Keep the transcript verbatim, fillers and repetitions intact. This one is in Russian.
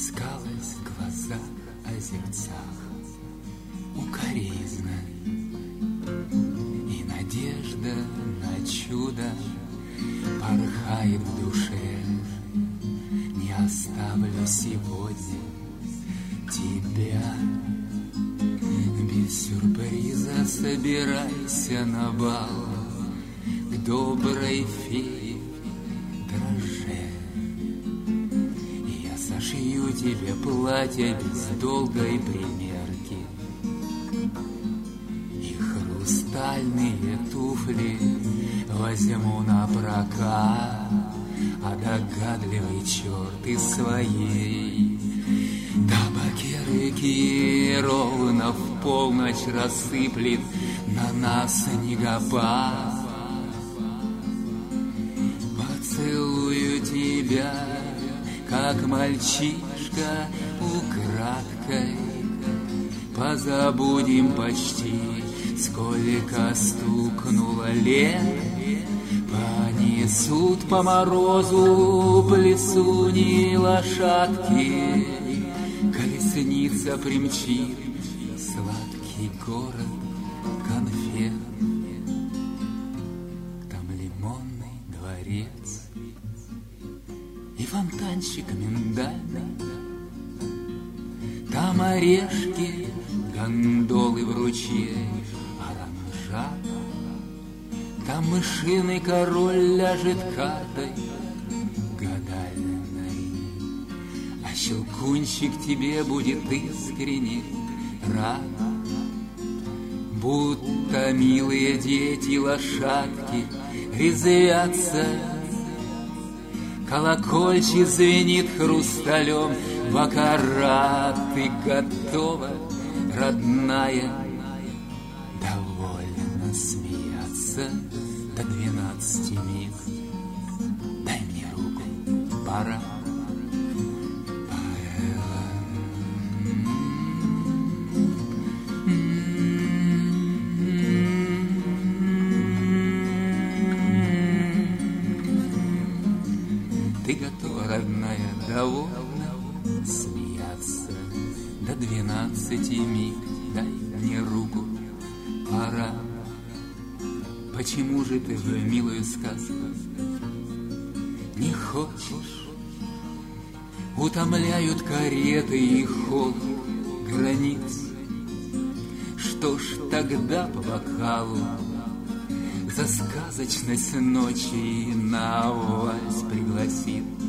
Плескалась в глазах озерцах укоризна и надежда на чудо порхает в душе. Не оставлю сегодня тебя без сюрприза. Собирайся на бал к доброй фее дрожже. Я сошью тебе платье без долгой примерки и хрустальные туфли возьму на прокат. А догадливый черт из своей табакерки ровно в полночь рассыплет на нас снегопад. Поцелую тебя, как мальчишка, украдкой. Позабудем почти, сколько стукнуло лет. Понесут по морозу плесуни лошадки. Колесница примчит сладкий город конфет. Там лимонный дворец и фонтанчик миндальный. Там орешки, гондолы в ручье, оранжат. Там мышиный король ляжет картой гадальной, а щелкунчик тебе будет искренне рад. Будто милые дети лошадки резвятся, колокольчик звенит хрусталем баккарат. Ты готова, родная, довольно смеяться до двенадцати миг. Дай мне руку, пора. Ты готова, родная, довольно смеяться до двенадцати миг. Дай мне руку, пора. Почему же ты в милую сказку не хочешь? Утомляют кареты и холод границ. Что ж тогда по бокалу за сказочность ночи на вальс пригласит